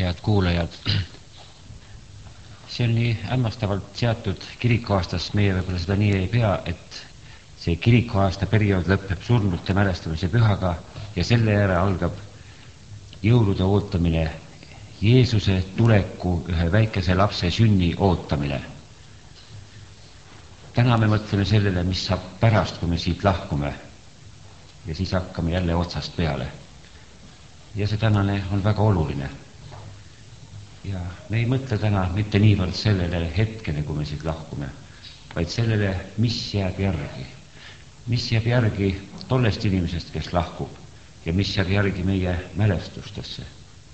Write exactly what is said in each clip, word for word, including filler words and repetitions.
Head kuulajad, see on nii hämmastavalt seatud kirikuaastast, meie võib-olla seda nii ei pea, et see kirikuaasta periood lõpeb surnute mälestamise pühaga ja selle järel algab jõulude ootamine, Jeesuse tuleku, ühe väikese lapse sünni ootamine. Täna me mõtleme sellele, mis saab pärast, kui me siit lahkume ja siis hakkame jälle otsast peale. Ja see tänane on väga oluline. Ja me ei mõtle täna mitte niivõrd sellele hetkele, kui me siit lahkume, vaid sellele, mis jääb järgi. Mis jääb järgi tollest inimesest, kes lahkub ja mis jääb järgi meie mälestustesse.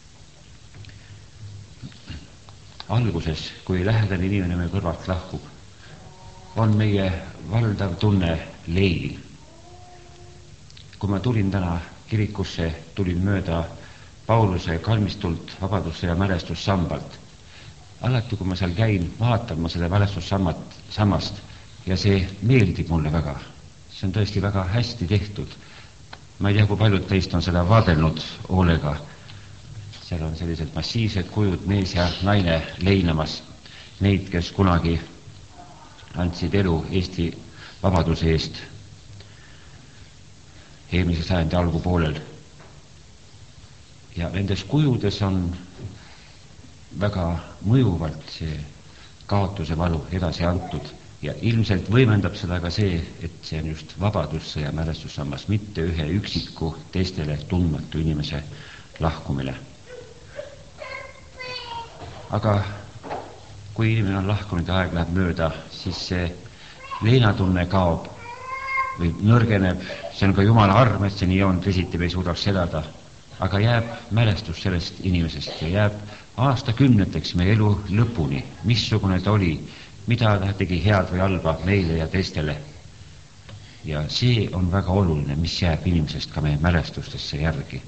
Alguses, kui lähedane inimene meie kõrvalt lahkub, on meie valdav tunne leil. Kui ma tulin täna kirikusse, tulin mööda Pauluse kalmistult vabaduse ja mälestussambalt. Alati, kui ma seal käin, vaatan ma seda mälestussammast ja see meeldib mulle väga. See on tõesti väga hästi tehtud. Ma ei tea, kui paljud teist on seda vaadelnud hoolega. Seal on sellised massiivsed kujud, mees ja naine leinamas neid, kes kunagi andsid elu Eesti vabaduse eest eelmise sajandi algupoolel. Ja nendes kujudes on väga mõjuvalt see kaotuse valu edasi antud ja ilmselt võimendab seda ka see, et see on just vabadussõja mälestussammas, mitte ühe üksiku teistele tundmatu inimese lahkumine. Aga kui inimene on lahkunud ja aeg läheb mööda, siis see leinatunne kaob või nõrgeneb, see on ka Jumala arm, et see nii on, teisiti me ei suudaks elada, aga jääb mälestus sellest inimesest ja jääb aastakümneteks meie elu lõpuni, missugune ta oli, mida ta tegi head või halba meile ja teistele. Ja see on väga oluline, mis jääb inimesest ka meie mälestustesse järgi.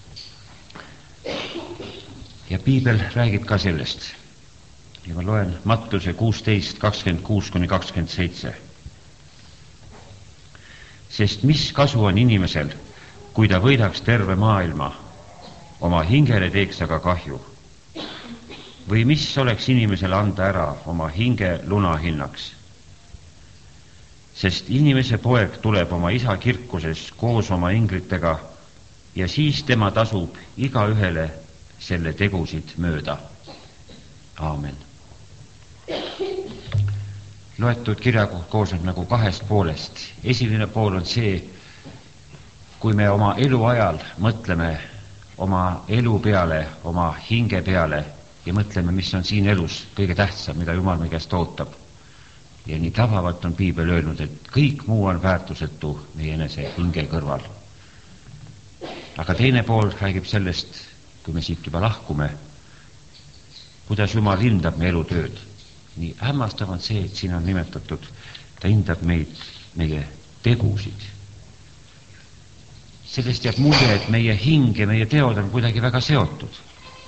Ja Piibel räägib ka sellest. Ja ma loen Mattuse kuusteist kakskümmend kuus kuni kakskümmend seitse. Sest mis kasu on inimesel, kui ta võidaks terve maailma, oma hingele teeks aga kahju? Või mis oleks inimesele anda ära oma hinge lunahinnaks? Sest inimese poeg tuleb oma isa kirkuses koos oma inglitega ja siis tema tasub iga ühele selle tegusid mööda. Aamen. Loetud kirja koosneb nagu kahest poolest. Esimene pool on see, kui me oma elu ajal mõtleme oma elu peale, oma hinge peale ja mõtleme, mis on siin elus kõige tähtsam, mida Jumal meie käest ootab. Ja nii tabavalt on Piibel öelnud, et kõik muu on väärtusetu meie enese hinge kõrval. Aga teine pool räägib sellest, kui me siit juba lahkume, kuidas Jumal hindab meie elutööd. Nii hämmastav on see, et siin on nimetatud, ta hindab meid, meie tegusid. Sellest jääb mulje, et meie hing ja meie teod on kuidagi väga seotud.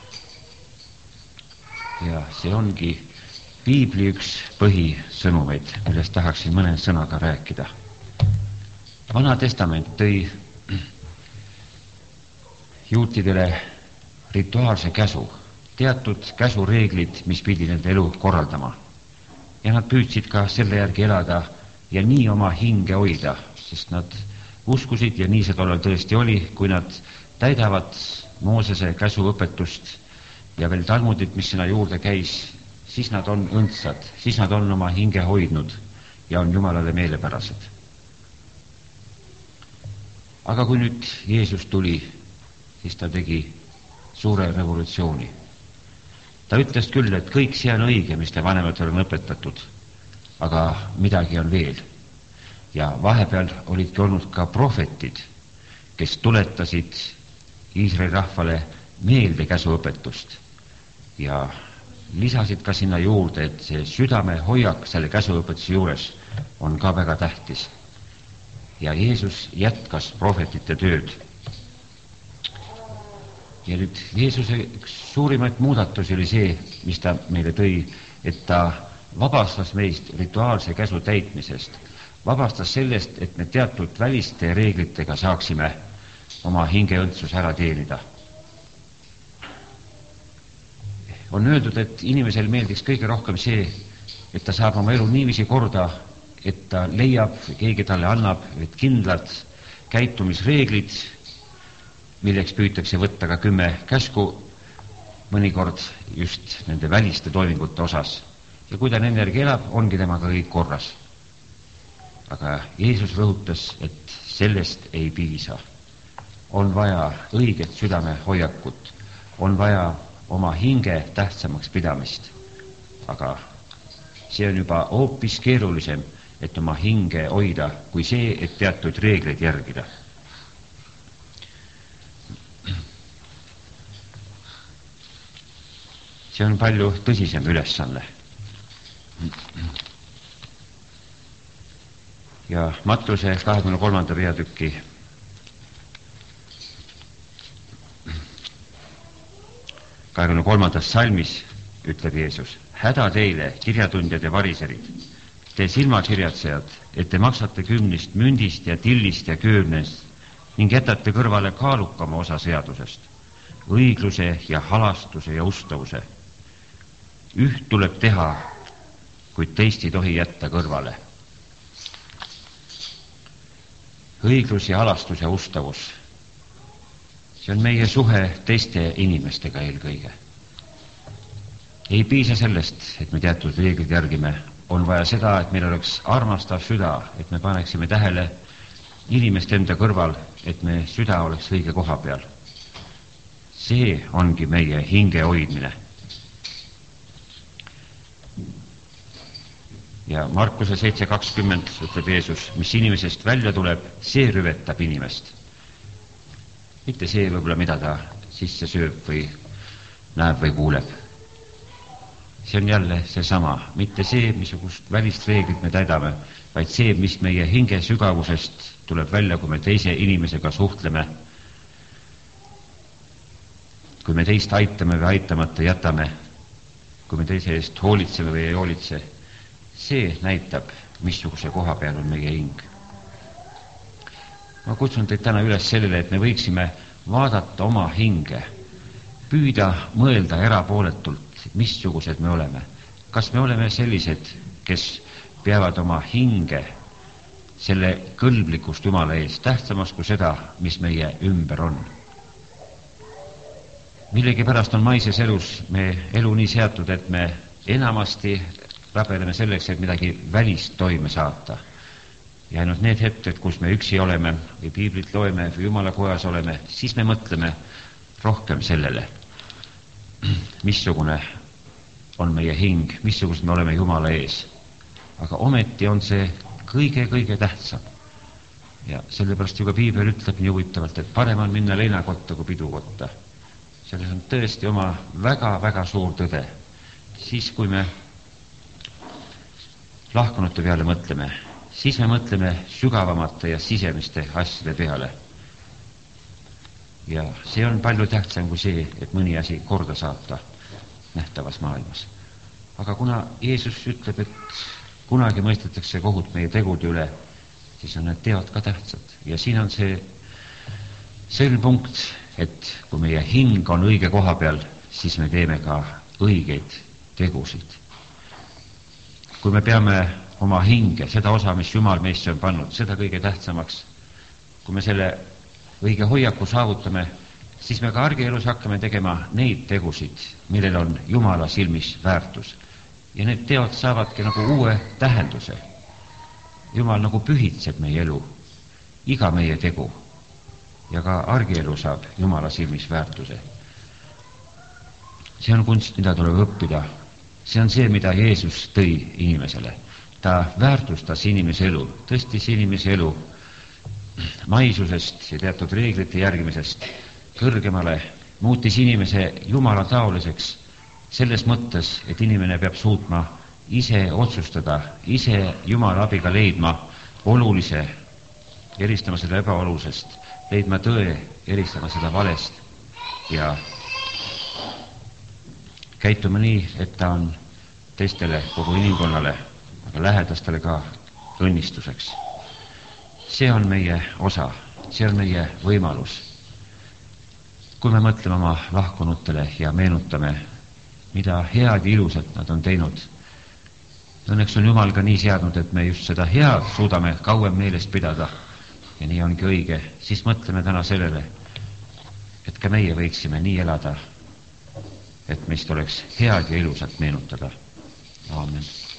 Ja see ongi Piibli üks põhisõnumeid, millest tahaksin mõne sõnaga rääkida. Vana testament tõi juutidele rituaalse käsu, teatud käsureeglid, mis pidi nende elu korraldama. Ja nad püüdsid ka selle järgi elada ja nii oma hinge hoida, sest nad uskusid ja nii see tollal tõesti oli, kui nad täidavad Moosese käsuõpetust ja veel Talmudit, mis sinna juurde käis, siis nad on õndsad, siis nad on oma hinge hoidnud ja on Jumalale meelepärased. Aga kui nüüd Jeesus tuli, siis ta tegi suure revolutsiooni. Ta ütles küll, et kõik see on õige, mis te vanematele on õpetatud, aga midagi on veel. Ja vahepeal olidki olnud ka prohvetid, kes tuletasid Iisraeli rahvale meelde käsuõpetust ja lisasid ka sinna juurde, et see südame hoiak selle käsuõpetuse juures on ka väga tähtis. Ja Jeesus jätkas prohvetite tööd. Ja nüüd Jeesuse suurimaid muudatusi oli see, mis ta meile tõi, et ta vabastas meist rituaalse käsu täitmisest, vabastas sellest, et me teatud väliste reeglitega saaksime oma hingeõndsus ära teenida. on öeldud, et inimesel meeldiks kõige rohkem see, et ta saab oma elu niiviisi korda, et ta leiab, keegi talle annab, et kindlad käitumisreeglid, milleks püütakse võtta ka kümme käsku, mõnikord just nende väliste toimingute osas. Ja kui ta nende järgi elab, ongi temaga kõik korras. Aga Jeesus rõhutas, et sellest ei piisa. On vaja õiget südame hoiakut, on vaja oma hinge tähtsamaks pidamist. Aga see on juba hoopis keerulisem, et oma hinge hoida, kui see, et teatud reegleid järgida. See on palju tõsisem ülesanne. Ja Mattuse kahekümne kolmanda peatüki kahekümne kolmandas salmis ütleb Jeesus: häda teile, kirjatundjad ja variserid, te silmakirjatsejad, et te maksate kümnist mündist ja tillist ja köömnest ning jätate kõrvale kaalukama osa seadusest, õigluse ja halastuse ja ustavuse. Üht tuleb teha, kuid teist ei tohi jätta kõrvale. Õiglus ja halastus ja ustavus. See on meie suhe teiste inimestega eelkõige. Ei piisa sellest, et me teatud reeglid järgime. On vaja seda, et meil oleks armastav süda, et me paneksime tähele inimest enda kõrval, et me süda oleks õige koha peal. See ongi meie hinge hoidmine. Ja Markuse seitse kakskümmend ütleb Jeesus, mis inimesest välja tuleb, see rüvetab inimest. Mitte see võib-olla, mida ta sisse sööb või näeb või kuuleb. See on jälle seesama, mitte see, missugust välist reeglit me täidame, vaid see, mis meie hinge sügavusest tuleb välja, kui me teise inimesega suhtleme. Kui me teist aitame või aitamata jätame, kui me teise eest hoolitseme või ei hoolitse, see näitab, missuguse koha peal on meie hing. Ma kutsun teid täna üles sellele, et me võiksime vaadata oma hinge, püüda mõelda erapooletult, missugused me oleme. Kas me oleme sellised, kes peavad oma hinge selle kõlblikust Jumala ees tähtsamaks kui seda, mis meie ümber on. Millegi pärast on maises elus me elu nii seatud, et me enamasti rabeleme selleks, et midagi välist toime saata. Ja ainult need hetked, kus me üksi oleme või piiblit loeme või Jumala kojas oleme, siis me mõtleme rohkem sellele, missugune on meie hing, missugused me oleme Jumala ees. Aga ometi on see kõige-kõige tähtsam. Ja sellepärast ju ka piibel ütleb nii huvitavalt, et parem on minna leinakotta kui pidukotta. Selles on tõesti oma väga-väga suur tõde. Siis, kui me lahkunute peale mõtleme, siis me mõtleme sügavamate ja sisemiste asjade peale. Ja see on palju tähtsam kui see, et mõni asi korda saata nähtavas maailmas. Aga kuna Jeesus ütleb, et kunagi mõistetakse kohut meie tegude üle, siis on need teod ka tähtsad. Ja siin on see selline punkt, et kui meie hing on õige koha peal, siis me teeme ka õigeid tegusid. Kui me peame oma hinge, seda osa, mis Jumal meisse on pannud, seda kõige tähtsamaks, kui me selle õige hoiaku saavutame, siis me ka argielus hakkame tegema neid tegusid, millel on Jumala silmis väärtus. Ja need teod saavadki nagu uue tähenduse. Jumal nagu pühitseb meie elu, iga meie tegu, ja ka argielu saab Jumala silmis väärtuse. See on kunst, mida tuleb õppida. See on see, mida Jeesus tõi inimesele. Ta väärtustas inimese elu, tõstis inimese elu maisusest ja teatud reeglite järgimisest kõrgemale, muutis inimese Jumala taoliseks selles mõttes, et inimene peab suutma ise otsustada, ise Jumala abiga leidma olulise, eristama seda ebaolulisest, leidma tõe, eristama seda valest ja käituma nii, et ta on teistele, kogu inimkonnale, aga lähedastele ka õnnistuseks. See on meie osa, see on meie võimalus. Kui me mõtleme oma lahkunutele ja meenutame mida head ja ilusat nad on teinud. Õnneks on Jumal ka nii seadnud, et me just seda head suudame kauem meelest pidada ja nii ongi õige. Siis mõtleme täna sellele, et ka meie võiksime nii elada, et meist oleks head ja ilusat meenutada. Aamen.